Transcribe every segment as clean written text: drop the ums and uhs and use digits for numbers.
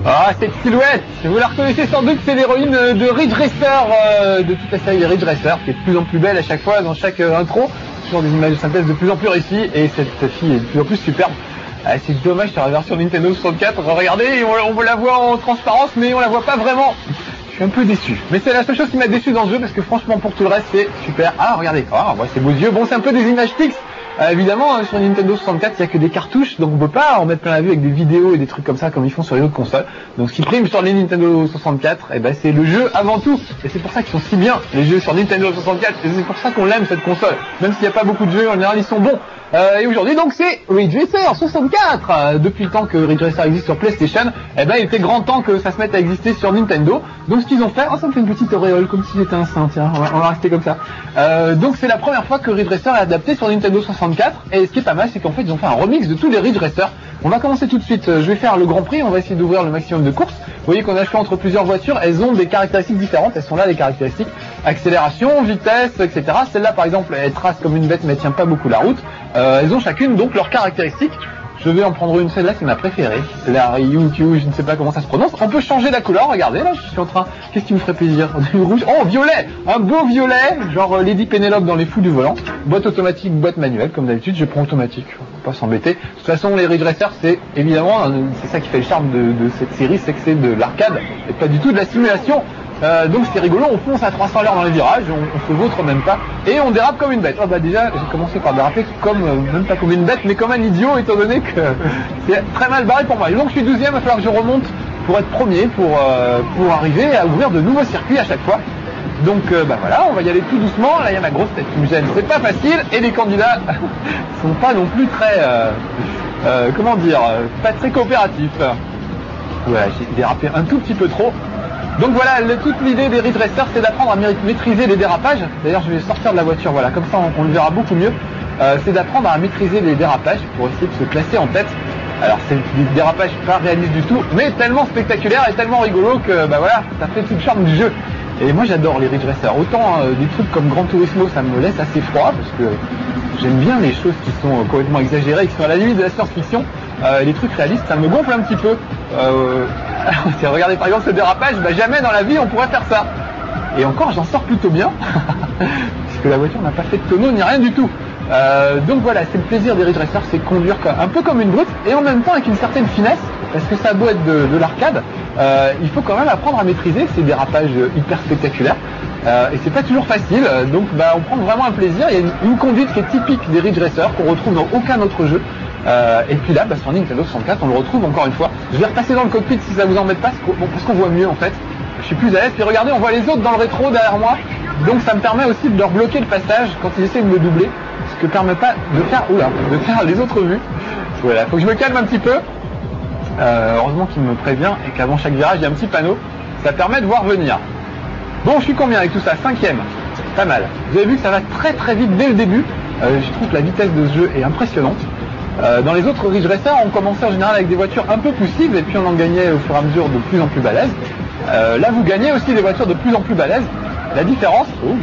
Ah, cette silhouette, vous la reconnaissez sans doute, c'est l'héroïne de Ridge Racer, de toute la série Ridge Racer, qui est de plus en plus belle à chaque fois dans chaque intro. Toujours des images de synthèse de plus en plus réussies, et cette fille est de plus en plus superbe. C'est dommage sur la version Nintendo 64, regardez, on la voit en transparence, mais on la voit pas vraiment. Je suis un peu déçu. Mais c'est la seule chose qui m'a déçu dans le jeu, parce que franchement pour tout le reste c'est super. Ah regardez, c'est beaux yeux, bon c'est un peu des images fixes. Évidemment, sur Nintendo 64, il n'y a que des cartouches, donc on peut pas en mettre plein la vue avec des vidéos et des trucs comme ça, comme ils font sur les autres consoles. Donc ce qui prime sur les Nintendo 64, c'est le jeu avant tout. Et c'est pour ça qu'ils sont si bien, les jeux sur Nintendo 64, et c'est pour ça qu'on l'aime cette console. Même s'il n'y a pas beaucoup de jeux, en général, ils sont bons. Et aujourd'hui, donc, c'est Ridge Racer 64. Depuis le temps que Ridge Racer existe sur PlayStation, il était grand temps que ça se mette à exister sur Nintendo. Donc ce qu'ils ont fait, ça me fait une petite auréole, comme si j'étais un saint, tiens, on va rester comme ça. Donc c'est la première fois que Ridge Racer est adapté sur Nintendo 64. Et ce qui est pas mal, c'est qu'en fait, ils ont fait un remix de tous les Ridge Racer. On va commencer tout de suite, je vais faire le Grand Prix, on va essayer d'ouvrir le maximum de courses. Vous voyez qu'on a le choix entre plusieurs voitures, elles ont des caractéristiques différentes, elles sont là les caractéristiques, accélération, vitesse, etc. Celle-là par exemple, elle trace comme une bête mais elle tient pas beaucoup la route. Elles ont chacune donc leurs caractéristiques. Je vais en prendre une, celle-là c'est ma préférée, la Ryukyu, je ne sais pas comment ça se prononce. On peut changer la couleur, regardez là, je suis en train, qu'est-ce qui me ferait plaisir? Du rouge, oh violet, un beau violet, genre Lady Penelope dans Les Fous du Volant. Boîte automatique, boîte manuelle, comme d'habitude, je prends automatique, faut pas s'embêter. De toute façon les Ridge Racer c'est évidemment, c'est ça qui fait le charme de cette série, c'est que c'est de l'arcade et pas du tout de la simulation. Donc c'est rigolo, on fonce à 300 à l'heure dans les virages, on se vautre même pas, et on dérape comme une bête. Déjà, j'ai commencé par déraper comme, même pas comme une bête, mais comme un idiot, étant donné que c'est très mal barré pour moi. Et donc je suis 12e, il va falloir que je remonte pour être premier, pour arriver à ouvrir de nouveaux circuits à chaque fois. Donc voilà, on va y aller tout doucement, là il y a ma grosse tête qui me gêne, c'est pas facile, et les candidats sont pas non plus très, pas très coopératifs. Voilà, j'ai dérapé un tout petit peu trop. Donc voilà, toute l'idée des Ridge Racer, c'est d'apprendre à maîtriser les dérapages. D'ailleurs, je vais sortir de la voiture, voilà, comme ça on le verra beaucoup mieux. C'est d'apprendre à maîtriser les dérapages pour essayer de se classer en tête. Alors c'est des dérapages pas réalistes du tout, mais tellement spectaculaires et tellement rigolo que voilà, ça fait tout le charme du jeu. Et moi j'adore les Ridge Racer. Autant des trucs comme Gran Turismo, ça me laisse assez froid parce que j'aime bien les choses qui sont complètement exagérées, qui sont à la limite de la science-fiction. Les trucs réalistes, ça me gonfle un petit peu. Regardez par exemple ce dérapage, jamais dans la vie on pourrait faire ça. Et encore j'en sors plutôt bien, puisque la voiture n'a pas fait de tonneau ni rien du tout. Donc voilà, c'est le plaisir des Ridge Racer, c'est conduire un peu comme une brute, et en même temps avec une certaine finesse, parce que ça a beau être de l'arcade, il faut quand même apprendre à maîtriser ces dérapages hyper spectaculaires. Et c'est pas toujours facile, donc on prend vraiment un plaisir. Il y a une conduite qui est typique des Ridge Racer, qu'on retrouve dans aucun autre jeu. Et puis là, sur Nintendo 64, on le retrouve encore une fois. Je vais repasser dans le cockpit si ça vous embête pas, parce qu'on voit mieux en fait. Je suis plus à l'aise. Puis regardez, on voit les autres dans le rétro derrière moi. Donc ça me permet aussi de leur bloquer le passage quand ils essaient de me doubler. Ce que permet pas de faire les autres vues. Voilà, faut que je me calme un petit peu. Heureusement qu'il me prévient et qu'avant chaque virage, il y a un petit panneau. Ça permet de voir venir. Bon, je suis combien avec tout ça? 5e. Pas mal. Vous avez vu que ça va très très vite dès le début. Je trouve que la vitesse de ce jeu est impressionnante. Dans les autres Ridge Racer, on commençait en général avec des voitures un peu poussives et puis on en gagnait au fur et à mesure de plus en plus balèzes. Là, vous gagnez aussi des voitures de plus en plus balèzes. La différence,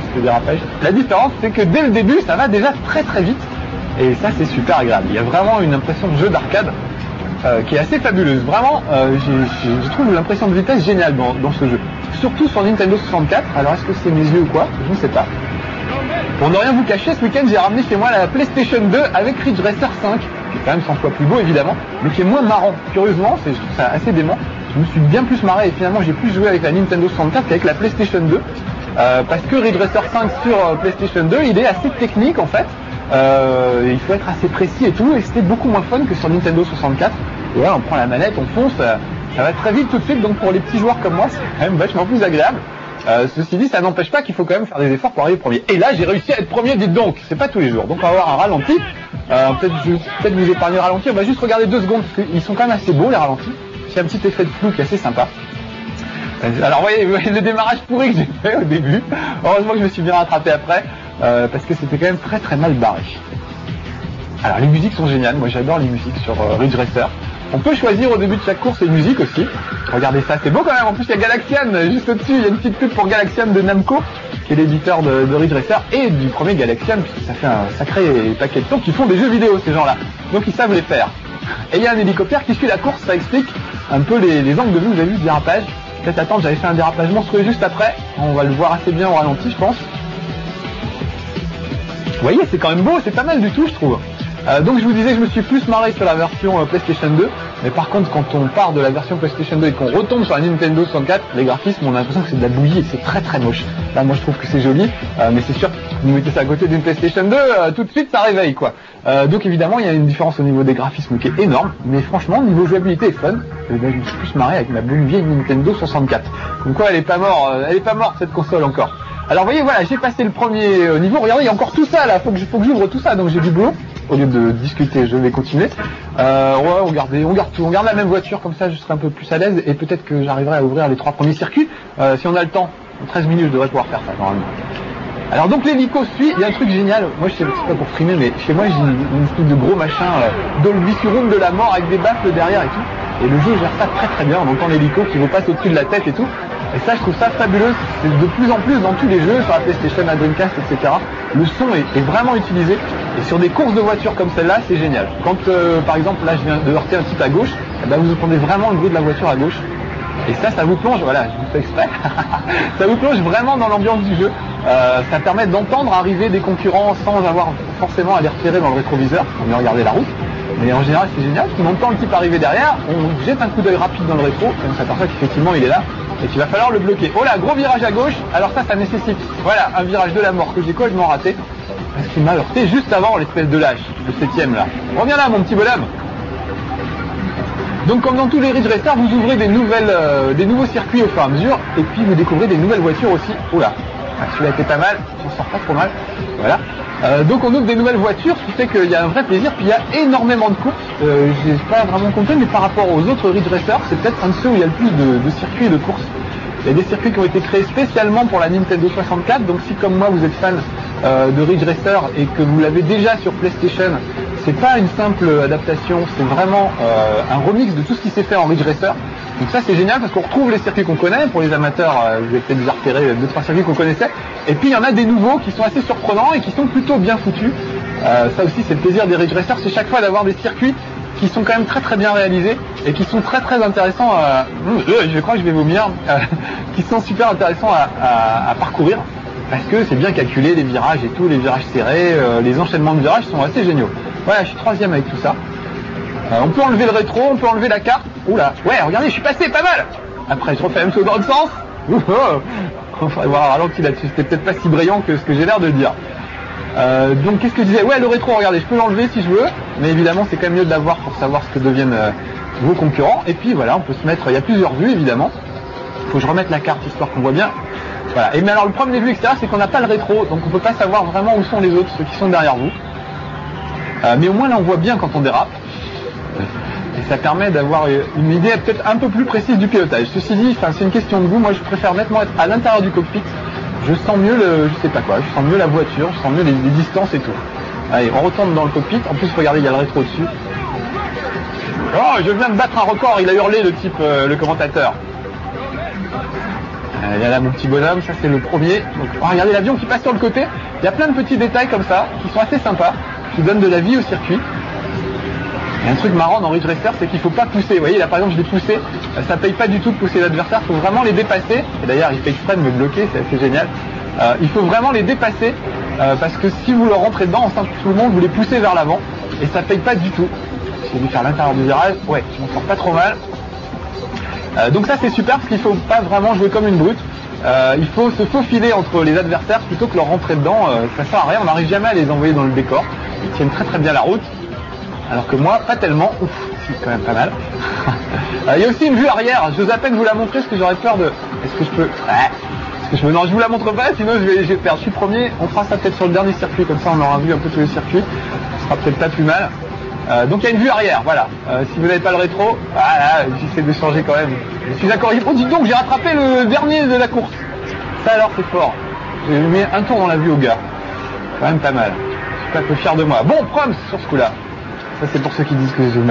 c'est que dès le début, ça va déjà très très vite. Et ça, c'est super agréable. Il y a vraiment une impression de jeu d'arcade qui est assez fabuleuse. Vraiment, je trouve l'impression de vitesse géniale dans ce jeu. Surtout sur Nintendo 64. Alors, est-ce que c'est mes yeux ou quoi? Je ne sais pas. Pour ne rien vous cacher, ce week-end, j'ai ramené chez moi la PlayStation 2 avec Ridge Racer 5, qui est quand même 100 fois plus beau évidemment, mais qui est moins marrant. Curieusement, je trouve ça assez dément. Je me suis bien plus marré et finalement j'ai plus joué avec la Nintendo 64 qu'avec la PlayStation 2. Parce que Ridge Racer 5 sur PlayStation 2, il est assez technique en fait. Il faut être assez précis et tout, et c'était beaucoup moins fun que sur Nintendo 64. Et là, on prend la manette, on fonce, ça va très vite tout de suite, donc pour les petits joueurs comme moi, c'est quand même vachement plus agréable. Ceci dit, ça n'empêche pas qu'il faut quand même faire des efforts pour arriver premier. Et là, j'ai réussi à être premier, dites donc. C'est pas tous les jours. Donc, on va avoir un ralenti. Peut-être vous épargner le ralenti. On va juste regarder 2 secondes, parce qu'ils sont quand même assez beaux, les ralentis. C'est un petit effet de flou qui est assez sympa. Alors, vous voyez le démarrage pourri que j'ai fait au début. Heureusement que je me suis bien rattrapé après, parce que c'était quand même très très mal barré. Alors, les musiques sont géniales. Moi, j'adore les musiques sur Ridge Racer. On peut choisir au début de chaque course les musiques aussi. Regardez ça, c'est beau quand même. En plus, il y a Galaxian juste au-dessus. Il y a une petite pub pour Galaxian de Namco, qui est l'éditeur de Ridge Racer et du premier Galaxian, puisque ça fait un sacré paquet de temps qu'ils font des jeux vidéo, ces gens-là. Donc, ils savent les faire. Et il y a un hélicoptère qui suit la course, ça explique un peu les angles de vue, vous avez vu, ce dérapage. Peut-être attendre, j'avais fait un dérapage monstrueux juste après, on va le voir assez bien au ralenti je pense. Vous voyez, c'est quand même beau, c'est pas mal du tout je trouve. Donc je vous disais, je me suis plus marré sur la version PlayStation 2, mais par contre quand on part de la version PlayStation 2 et qu'on retombe sur la Nintendo 64, les graphismes, on a l'impression que c'est de la bouillie et c'est très très moche. Là moi je trouve que c'est joli, mais c'est sûr que vous mettez ça à côté d'une PlayStation 2, tout de suite ça réveille quoi. Donc évidemment il y a une différence au niveau des graphismes qui est énorme, mais franchement niveau jouabilité et fun, je me suis plus marré avec ma bonne vieille Nintendo 64. Donc quoi, elle est pas morte cette console encore. Alors vous voyez, voilà, j'ai passé le premier niveau, regardez, il y a encore tout ça là, faut que j'ouvre tout ça, donc j'ai du boulot. Au lieu de discuter, je vais continuer. Ouais, on garde tout, on garde la même voiture, comme ça je serai un peu plus à l'aise et peut-être que j'arriverai à ouvrir les 3 premiers circuits. Si on a le temps, en 13 minutes je devrais pouvoir faire ça normalement. Alors donc l'hélico suit, il y a un truc génial, moi je sais pas pour streamer, mais chez moi j'ai une espèce de gros machin Dolby Surround de la mort avec des baffles derrière et tout. Et le jeu gère ça très très bien, on entend l'hélico qui vous passe au-dessus de la tête et tout. Et ça je trouve ça fabuleux, c'est de plus en plus dans tous les jeux, sur la PlayStation, la Dreamcast, etc. Le son est vraiment utilisé. Et sur des courses de voitures comme celle-là, c'est génial. Quand par exemple là je viens de heurter un type à gauche, eh ben, vous entendez vraiment le bruit de la voiture à gauche. Et ça vous plonge, voilà, je vous fais exprès, ça vous plonge vraiment dans l'ambiance du jeu. Ça permet d'entendre arriver des concurrents sans avoir forcément à les repérer dans le rétroviseur, on vient regarder la route. Mais en général c'est génial, parce qu'on entend le type arriver derrière, on jette un coup d'œil rapide dans le rétro, et on s'aperçoit qu'effectivement il est là, et qu'il va falloir le bloquer. Oh là, gros virage à gauche, alors ça nécessite, voilà, un virage de la mort que j'ai complètement raté, parce qu'il m'a heurté juste avant l'espèce de lâche, le 7ème là. Reviens là mon petit bonhomme. Donc comme dans tous les Ridge Racer, vous ouvrez des nouveaux circuits au fur et à mesure, et puis vous découvrez des nouvelles voitures aussi. Oh là, celui-là était pas mal, on sort pas trop mal. Voilà. Donc on ouvre des nouvelles voitures, ce qui fait qu'il y a un vrai plaisir, puis il y a énormément de courses. J'ai pas vraiment compté, mais par rapport aux autres Ridge Racer, c'est peut-être un de ceux où il y a le plus de circuits et de courses. Il y a des circuits qui ont été créés spécialement pour la Nintendo 64, donc si comme moi vous êtes fan de Ridge Racer et que vous l'avez déjà sur PlayStation, c'est pas une simple adaptation, c'est vraiment un remix de tout ce qui s'est fait en Ridge Racer. Donc ça c'est génial parce qu'on retrouve les circuits qu'on connaît, pour les amateurs vous avez peut-être déjà repéré 2-3 circuits qu'on connaissait, et puis il y en a des nouveaux qui sont assez surprenants et qui sont plutôt bien foutus. Ça aussi c'est le plaisir des Ridge Racer, c'est chaque fois d'avoir des circuits qui sont quand même très très bien réalisés et qui sont très très intéressants je crois que je vais vomir qui sont super intéressants à parcourir parce que c'est bien calculé, les virages et tout, les virages serrés, les enchaînements de virages sont assez géniaux. Voilà, je suis 3ème avec tout ça. On peut enlever le rétro, on peut enlever la carte. Oula, ouais, regardez, je suis passé, pas mal. Après, je refais la même chose dans le sens. On va voir un ralenti là-dessus, c'était peut-être pas si brillant que ce que j'ai l'air de dire. Donc qu'est-ce que je disais? Ouais, le rétro, regardez, je peux l'enlever si je veux, mais évidemment c'est quand même mieux de l'avoir pour savoir ce que deviennent vos concurrents. Et puis voilà, on peut se mettre, il y a plusieurs vues évidemment. Il faut que je remette la carte histoire qu'on voit bien. Voilà. Et mais alors le problème des vues extérieures, c'est qu'on n'a pas le rétro, donc on peut pas savoir vraiment où sont les autres, ceux qui sont derrière vous. Mais au moins là on voit bien quand on dérape. Et ça permet d'avoir une idée peut-être un peu plus précise du pilotage. Ceci dit, c'est une question de goût, moi je préfère nettement être à l'intérieur du cockpit. Je sens mieux je sais pas quoi, je sens mieux la voiture, je sens mieux les distances et tout. Allez, on retourne dans le cockpit. En plus, regardez, il y a le rétro dessus. Oh, je viens de battre un record, il a hurlé le type, le commentateur. Il y a là mon petit bonhomme, ça c'est le premier. Donc, regardez l'avion qui passe sur le côté. Il y a plein de petits détails comme ça, qui sont assez sympas, qui donnent de la vie au circuit. Et un truc marrant dans Ridge Racer, c'est qu'il ne faut pas pousser. Vous voyez, là par exemple, je l'ai poussé. Ça paye pas du tout de pousser l'adversaire. Il faut vraiment les dépasser. Et d'ailleurs, il fait exprès de me bloquer, c'est assez génial. Il faut vraiment les dépasser. Parce que si vous leur rentrez dedans, en simple tout le monde, vous les poussez vers l'avant. Et ça paye pas du tout. J'ai dû faire l'intérieur du virage. Ouais, je m'en sors pas trop mal. Donc ça c'est super parce qu'il faut pas vraiment jouer comme une brute. Il faut se faufiler entre les adversaires plutôt que leur rentrer dedans. Ça sert à rien, on n'arrive jamais à les envoyer dans le décor. Ils tiennent très très bien la route. Alors que moi, pas tellement. Ouf, c'est quand même pas mal. Il y a aussi une vue arrière. Je vous à peine vous la montrer parce que j'aurais peur de... Est-ce que je peux... Non, je vous la montre pas, sinon je vais perdre. Je suis premier. On fera ça peut-être sur le dernier circuit, comme ça on aura vu un peu tous les circuits. Ce sera peut-être pas plus mal. Donc il y a une vue arrière, voilà. Si vous n'avez pas le rétro, voilà, j'essaie de changer quand même. Je suis d'accord. Oh, dis donc, j'ai rattrapé le dernier de la course. Ça alors c'est fort. J'ai mis un tour dans la vue au gars. Quand même pas mal. Je suis pas peu fier de moi. Bon, proms sur ce coup-là. Ça c'est pour ceux qui disent que je joue mal.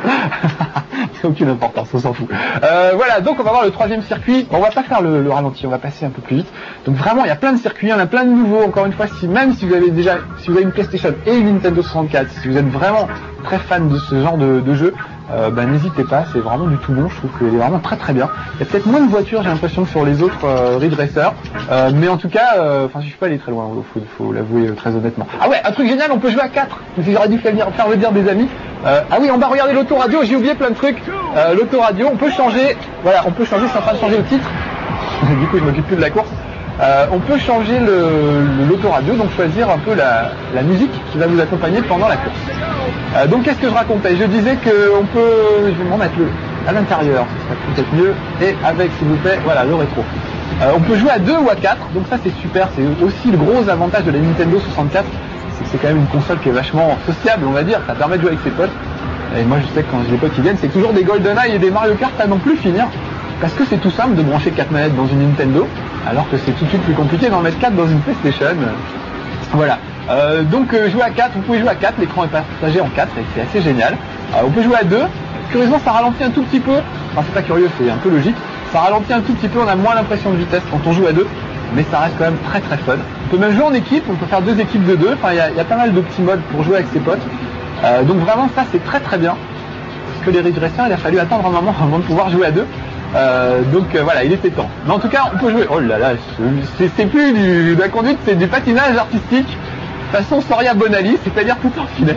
Aucune importance, on s'en fout. Voilà, donc on va voir le troisième circuit. On va pas faire le ralenti, on va passer un peu plus vite. Donc vraiment, il y a plein de circuits, il y en a plein de nouveaux. Encore une fois, si vous avez une PlayStation et une Nintendo 64, si vous êtes vraiment très fan de ce genre de jeu, n'hésitez pas, c'est vraiment du tout bon. Je trouve qu'il est vraiment très très bien. Il y a peut-être moins de voitures, j'ai l'impression, que sur les autres Ridge Racer, mais en tout cas, je suis pas allé très loin, faut l'avouer très honnêtement. Ah ouais, un truc génial, on peut jouer à 4. J'aurais dû faire venir des amis. Ah oui, on va regarder l'autoradio, j'ai oublié plein de trucs. L'autoradio, on peut changer, voilà, c'est en train de changer le titre. Du coup, je m'occupe plus de la course. On peut changer l'autoradio, donc choisir un peu la musique qui va vous accompagner pendant la course. Donc qu'est-ce que je racontais? Je disais qu'on peut, je vais m'en mettre à l'intérieur, ce serait peut-être mieux, et avec, s'il vous plaît, voilà, le rétro. On peut jouer à 2 ou à 4, donc ça c'est super, c'est aussi le gros avantage de la Nintendo 64, c'est que c'est quand même une console qui est vachement sociable, on va dire, ça permet de jouer avec ses potes. Et moi je sais que quand j'ai des potes qui viennent, c'est toujours des GoldenEye et des Mario Kart à non plus finir. Parce que c'est tout simple de brancher 4 manettes dans une Nintendo, alors que c'est tout de suite plus compliqué d'en mettre 4 dans une PlayStation. Voilà. Donc jouer à 4, vous pouvez jouer à 4, l'écran est partagé en 4 et c'est assez génial. On peut jouer à 2. Curieusement ça ralentit un tout petit peu, enfin c'est pas curieux, c'est un peu logique. Ça ralentit un tout petit peu, on a moins l'impression de vitesse quand on joue à 2, mais ça reste quand même très très fun. On peut même jouer en équipe, on peut faire 2 équipes de 2, enfin il y a pas mal de petits modes pour jouer avec ses potes. Donc vraiment ça c'est très très bien. Parce que les Ridge Racer, il a fallu attendre un moment avant de pouvoir jouer à 2. Donc voilà, il était temps. Mais en tout cas, on peut jouer. Oh là là, c'est plus de la conduite, c'est du patinage artistique façon Soria Bonali, c'est-à-dire tout en finesse.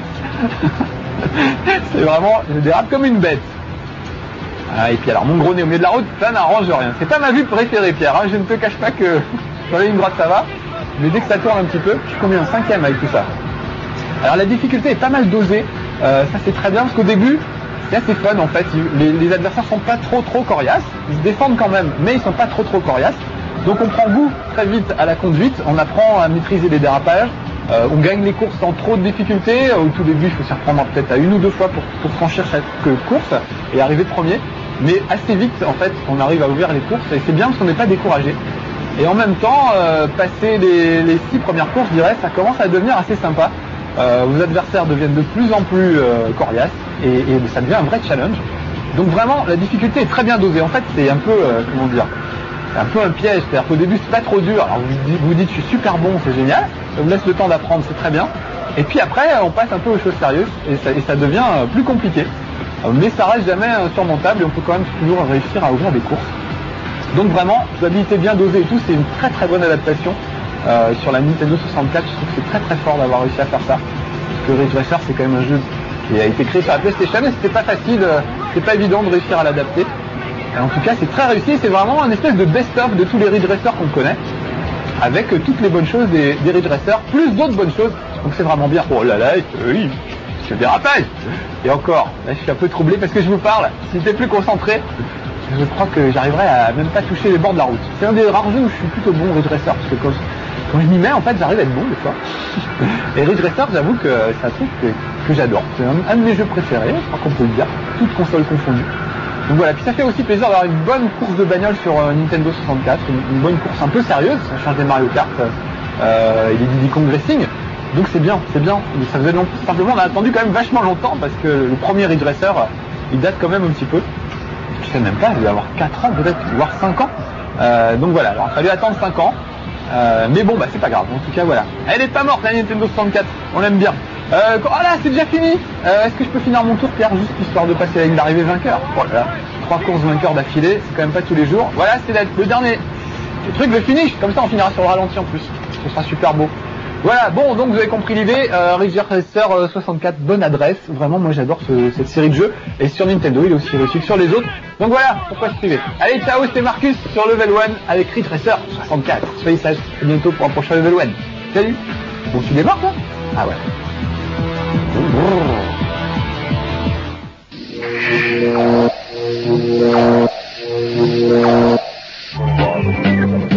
C'est vraiment, je dérape comme une bête. Ah, et puis alors, mon gros nez au milieu de la route, ça n'arrange rien. C'est pas ma vue préférée, Pierre. Hein. Je ne te cache pas que sur la ligne droite ça va, mais dès que ça tourne un petit peu, je suis combien en 5e avec tout ça. Alors la difficulté est pas mal dosée. Ça c'est très bien parce qu'au début, c'est assez fun en fait, les adversaires sont pas trop coriaces, ils se défendent quand même, mais ils sont pas trop coriaces. Donc on prend goût très vite à la conduite, on apprend à maîtriser les dérapages, on gagne les courses sans trop de difficultés. Au tout début, il faut s'y reprendre peut-être à 1 ou 2 fois pour franchir chaque course et arriver premier. Mais assez vite, en fait, on arrive à ouvrir les courses et c'est bien parce qu'on n'est pas découragé. Et en même temps, passer les 6 premières courses, je dirais, ça commence à devenir assez sympa. Vos adversaires deviennent de plus en plus coriaces et ça devient un vrai challenge. Donc vraiment, la difficulté est très bien dosée. En fait, c'est un peu, comment dire, c'est un peu un piège. C'est-à-dire qu'au début, c'est pas trop dur. Alors vous dites, je suis super bon, c'est génial. Ça vous laisse le temps d'apprendre, c'est très bien. Et puis après, on passe un peu aux choses sérieuses et ça devient plus compliqué. Mais ça reste jamais insurmontable et on peut quand même toujours réussir à ouvrir des courses. Donc vraiment, jouabilité bien dosée et tout, c'est une très très bonne adaptation. Sur la Nintendo 64, je trouve que c'est très très fort d'avoir réussi à faire ça. Parce que Ridge Racer, c'est quand même un jeu qui a été créé sur la PlayStation et c'était pas facile, c'est pas évident de réussir à l'adapter. En tout cas, c'est très réussi, c'est vraiment un espèce de best-of de tous les Ridge Racer qu'on connaît, avec toutes les bonnes choses des Ridge Racer, plus d'autres bonnes choses. Donc c'est vraiment bien. Oh là là, oui, c'est le dérapage. Et encore, là je suis un peu troublé parce que je vous parle. Si j'étais plus concentré, je crois que j'arriverais à même pas toucher les bords de la route. C'est un des rares jeux où je suis plutôt bon Ridge Racer, parce que quand je m'y mets, en fait, j'arrive à être bon des fois. Et Ridge Racer, j'avoue que c'est un truc que j'adore. C'est un de mes jeux préférés, je crois qu'on peut le dire, toutes consoles confondues. Donc voilà, puis ça fait aussi plaisir d'avoir une bonne course de bagnole sur Nintendo 64, une bonne course un peu sérieuse, ça change des Mario Kart et des Diddy Kong Racing. Donc c'est bien, c'est bien. Ça faisait simplement, on a attendu quand même vachement longtemps, parce que le premier Ridge Racer, il date quand même un petit peu. Je sais même pas, il doit avoir 4 ans peut-être, voire 5 ans. Donc voilà, alors il a fallu attendre 5 ans. Mais bon, bah c'est pas grave, en tout cas voilà. Elle est pas morte la Nintendo 64, on l'aime bien. Oh là, c'est déjà fini. Est-ce que je peux finir mon tour, Pierre, juste histoire de passer la ligne d'arrivée vainqueur? Voilà, 3 courses vainqueurs d'affilée, c'est quand même pas tous les jours. Voilà, c'est le dernier truc, le finish, comme ça on finira sur le ralenti en plus. Ce sera super beau. Voilà, bon, donc vous avez compris l'idée, Ridge Racer 64, bonne adresse, vraiment moi j'adore cette série de jeux, et sur Nintendo il est aussi réussi que sur les autres, donc voilà, pourquoi je suivais. Allez, ciao, c'était Marcus sur Level 1 avec Ridge Racer 64, soyez sages, à bientôt pour un prochain Level 1, salut. Donc tu démarres toi? Ah ouais.